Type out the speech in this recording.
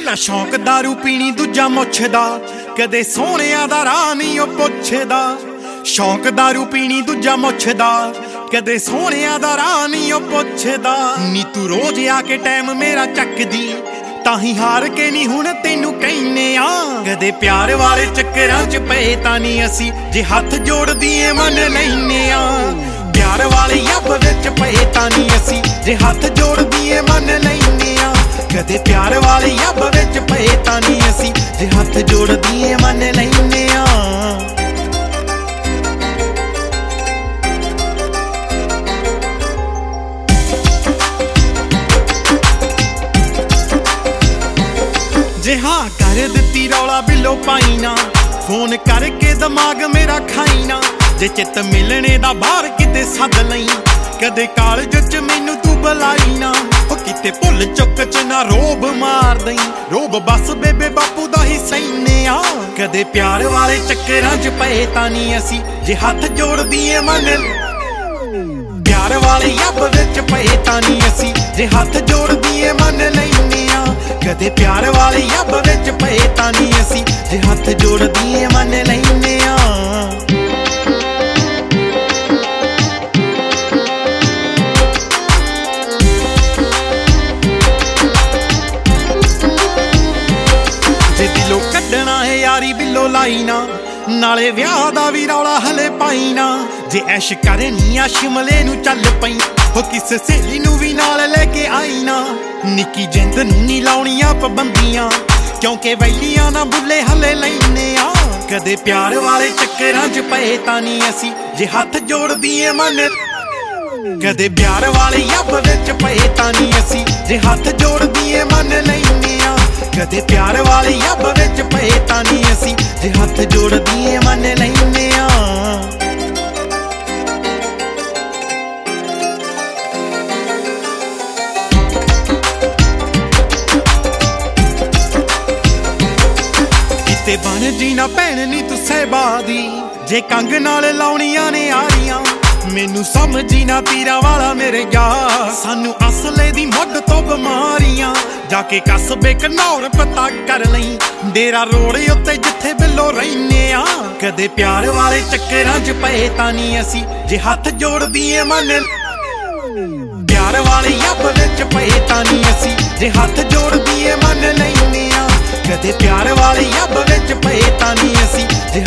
ਪਹਿਲਾ ਸ਼ੌਂਕ ਦਾਰੂ ਪੀਣੀ, ਦੂਜਾ ਮੁੱਛਦਾ, ਕਦੇ ਸੋਹਣਿਆਂ ਦਾ ਰਾਹ ਨਹੀਂ ਉਹ ਪੁੱਛਦਾ। ਸ਼ੌਂਕ ਦਾਰੂ ਪੀਣੀ, ਦੂਜਾ ਮੁੱਛਦਾ, ਕਦੇ ਸੋਹਣਿਆਂ ਦਾ ਰਾਹ ਨਹੀਂ ਉਹ ਪੁੱਛਦਾ। ਨੀ ਤੂੰ ਰੋਜ਼ ਆ ਕੇ ਟਾਈਮ ਮੇਰਾ ਚੱਕਦੀ, ਤਾਂ ਹੀ ਹਾਰ ਕੇ ਨਹੀਂ ਹੁਣ ਤੈਨੂੰ ਕਹਿੰਨੇ ਆ। ਕਦੇ ਪਿਆਰ ਵਾਲੇ ਚੱਕਰਾਂ 'ਚ ਪਏ ਤਾਂ ਨਹੀਂ ਅਸੀਂ, ਜੇ ਹੱਥ ਜੋੜਦੀ ਏ ਮੰਨ ਲੈਨੇ ਆ। ਪਿਆਰ ਵਾਲੇ ਅੱਬ ਵਿੱਚ ਪਏ ਤਾਂ ਨਹੀਂ ਅਸੀਂ, ਜੇ ਹੱਥ ਜੋੜਦੀ ਏ ਮੰਨ ਲੈਨੇ ਆ। ਕਦੇ ਪਿਆਰ ਵਾਲੇ ਅੱਬ ਵਿੱਚ ਪਏ ਤਾਂ ਨਹੀਂ ਅਸੀਂ, ਜੇ ਹੱਥ ਜੋੜਦੀ ਏ ਮੰਨ ਲੈਨੇ ਆ। ਜੇ ਹਾਂ ਕਰ ਦਿੱਤੀ ਰੌਲਾ ਬਿੱਲੋ ਪਾਈ ਨਾ, ਫੋਨ ਕਰਕੇ ਦਿਮਾਗ ਮੇਰਾ ਖਾਈ ਨਾ। ਜੇ ਚਿੱਤ ਮਿਲਣੇ ਦਾ ਬਾਹਰ ਕਿਤੇ ਸੱਦ ਲਈ, ਕਦੇ ਕਾਲਜ 'ਚ ਮੈਨੂੰ ਤੂੰ ਬੁਲਾਈ ਨਾ। ਉਹ ਕਿਤੇ ਭੁੱਲ ਚੁੱਕ 'ਚ ਨਾ ਰੋਬ ਮਾਰ ਦਈ, ਰੋਬ ਬਸ ਬੇਬੇ ਬਾਪੂ ਦਾ ਹੀ ਸੈਨੇ ਆ। ਕਦੇ ਪਿਆਰ ਵਾਲੇ ਚੱਕਰਾਂ 'ਚ ਪਏ ਤਾਂ ਨਹੀਂ ਅਸੀਂ, ਜੇ ਹੱਥ ਜੋੜਦੀ ਏ ਮੰਨ। ਪਿਆਰ ਵਾਲੇ ਅੱਬ ਵਿੱਚ ਪਏ ਤਾਂ ਨਹੀਂ ਅਸੀਂ, ਜੇ ਹੱਥ ਜੋੜਦੀ ਏ ਮੰਨ ਲੈਨੇ ਆ। ਕਦੇ ਪਿਆਰ ਵਾਲੇ ਅੱਬ ਵਿੱਚ ਪਏ ਤਾਂ ਨਹੀਂ ਅਸੀਂ, ਜੇ ਹੱਥ ਜੋੜਦੀ ਏ ਮੰਨ ਲੈਨੇ ਆ। ਜੇ ਦਿਲੋਂ ਕੱਢਣਾ ਏ ਯਾਰੀ ਬਿੱਲੋ ਲਾਈ ਨਾ, ਨਾਲੇ ਵਿਆਹ ਦਾ ਵੀ ਰੌਲਾ ਹਲੇ ਪਾਈ ਨਾ। ਜੇ ਐਸ਼ ਕਰਨੀ ਆ ਸ਼ਿਮਲੇ ਨੂੰ ਚੱਲ ਪਈ, ਹੋ ਕਿਸੇ ਸਹੇਲੀ ਨੂੰ ਵੀ ਨਾਲ ਲੈ ਕੇ ਆਈ ਨਾ। ਨਿੱਕੀ ਜਿੰਦ ਨੂੰ ਨੀ ਲਾਉਣੀਆਂ ਪਾਬੰਦੀਆਂ, ਕਿਉਂਕਿ ਵੈਲੀਆਂ ਨਾ ਬੁੱਲੇ ਹਲੇ ਲੈਨੇ ਆ। ਕਦੇ ਪਿਆਰ ਵਾਲੇ ਚੱਕਰਾਂ 'ਚ ਪਏ ਤਾਂ ਨਹੀਂ ਅਸੀਂ, ਜੇ ਹੱਥ ਜੋੜਦੀ ਏ ਮੰਨ। ਕਦੇ ਪਿਆਰ ਵਾਲੇ ਅੱਬ ਵਿੱਚ ਪਏ ਤਾਂ ਨਹੀਂ ਅਸੀਂ, ਜੇ ਹੱਥ ਜੋੜਦੀ ਏ ਮੰਨ ਲੈਨੇ ਆ। ਕਦੇ ਪਿਆਰ ਵਾਲੇ ਅੱਬ ਵਿੱਚ ਪਏ ਤਾਂ ਨਹੀਂ ਅਸੀਂ, ਜੇ ਹੱਥ ਜੋੜਦੀ ਏ ਮੰਨ ਲੈਨੇ ਆ। ਕਿਤੇ ਬਣ ਜੀ ਨਾ ਭੈਣ ਨੀ ਤੂੰ ਸਹਿਬਾ ਦੀ, ਜੇ ਕੰਗ ਨਾਲ ਲਾਉਣੀਆਂ ਨੇ ਆਰੀਆਂ। ਮੈਨੂੰ ਸਮਝੀ ਨਾ ਤੀਰਾਂ ਵਾਲਾ ਮੇਰੇ ਯਾਰ, ਸਾਨੂੰ ਅਸਲੇ ਦੀ ਮੁੱਢ ਤੋਂ ਬਿਮਾਰੀਆਂ। ਜਾ ਕੇ ਕਸਬੇ ਘਨੌਰ ਪਤਾ ਕਰ ਲਈ, ਡੇਰਾ ਰੋਡ ਉੱਤੇ ਜਿੱਥੇ ਬਿੱਲੋ ਰਹਿਨੇ ਆ। ਕਦੇ ਪਿਆਰ ਵਾਲੇ ਚੱਕਰਾਂ 'ਚ ਪਏ ਤਾਂ ਨਹੀਂ ਅਸੀਂ, ਜੇ ਹੱਥ ਜੋੜਦੀ ਏ ਮੰਨ। ਪਿਆਰ ਵਾਲੇ ਅੱਬ ਵਿੱਚ ਪਏ ਤਾਂ ਨਹੀਂ ਅਸੀਂ, ਜੇ ਹੱਥ ਜੋੜਦੀ ਏ ਮੰਨ ਲੈਨੇ ਆ। ਕਦੇ ਪਿਆਰ ਵਾਲੇ ਅੱਬ ਵਿੱਚ ਪਏ ਤਾਂ ਨਹੀਂ ਅਸੀਂ, ਜੇ